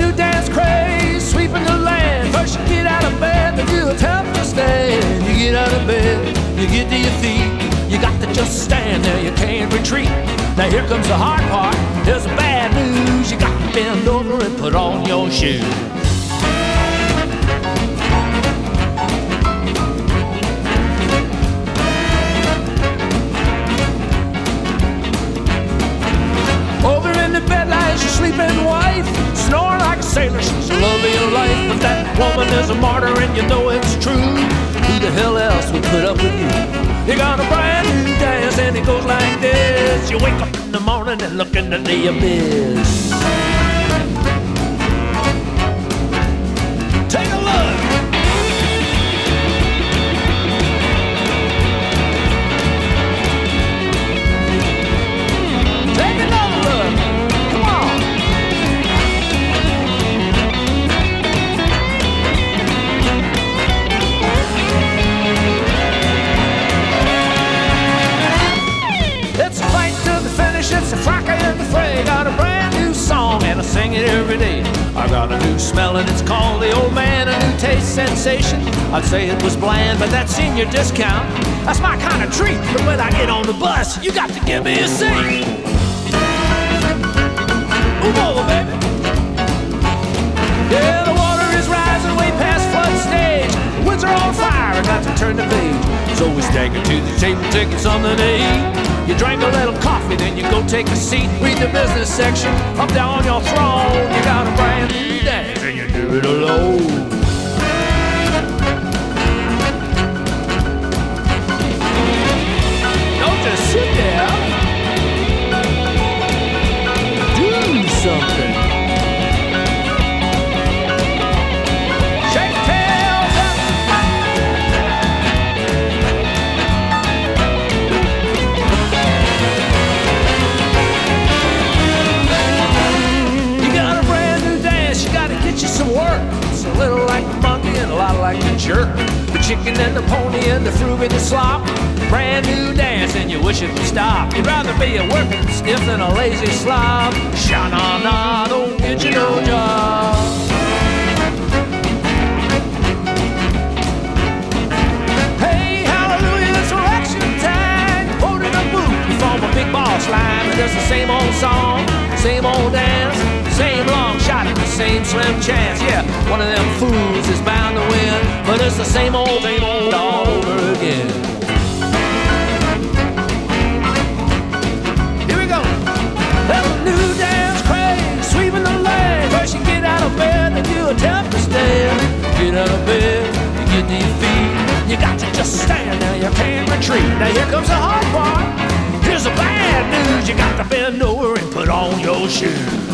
new dance craze, sweeping the land. First you get out of bed, then you attempt to stand. You get out of bed, you get to your feet. You got to just stand there, you can't retreat. Now here comes the hard part, here's the bad news. You got to bend over and put on your shoes. Over in the bed lies your sleeping wife, snoring like a sailor, she's the love of your life. But that woman is a martyr and you know it's true. Who the hell else would put up with you? You got a brand new dance and it goes like this. You wake up in the morning and look into the abyss. Take a look. Take another look. Come on. It's a fight to the finish, it's a fracker in the fray. Got a brand new song and I sing it every day. I got a new smell and it's called the old man, a new taste sensation. I'd say it was bland, but that's in your discount. That's my kind of treat, but when I get on the bus, you got to give me a seat. Move over, baby. Yeah, the water is rising way past flood stage. The woods are on fire and got to turn the page. So we stagger to the table, taking something to eat. You drink a little coffee, then you go take a seat. Read the business section, up down on your throne. You got a brand new dance and you do it alone. Don't just sit there. Do something. Shake tails up. You got a brand new dance, you gotta get you some work. It's a little like the monkey and a lot like the jerk. The chicken and the pony and the frug and the slop. Brand new dance and you wish it would stop. You'd rather be a working stiff than a lazy slob. Sha-na-na, don't get you no job. Hey, hallelujah, it's election time. Vote in a booth, you form a big boss line. And there's the same old song, same old dance, same long shot at the same slim chance. Yeah, one of them fools is bound to win, but it's the same old all over again. Here we go. There's a new dance craze, sweeping the land. First you get out of bed, then you attempt to stand. Get out of bed, you get to your feet. You got to just stand there, you can't retreat. Now here comes the hard part. Here's the bad news, you got to bend over and put on your shoes.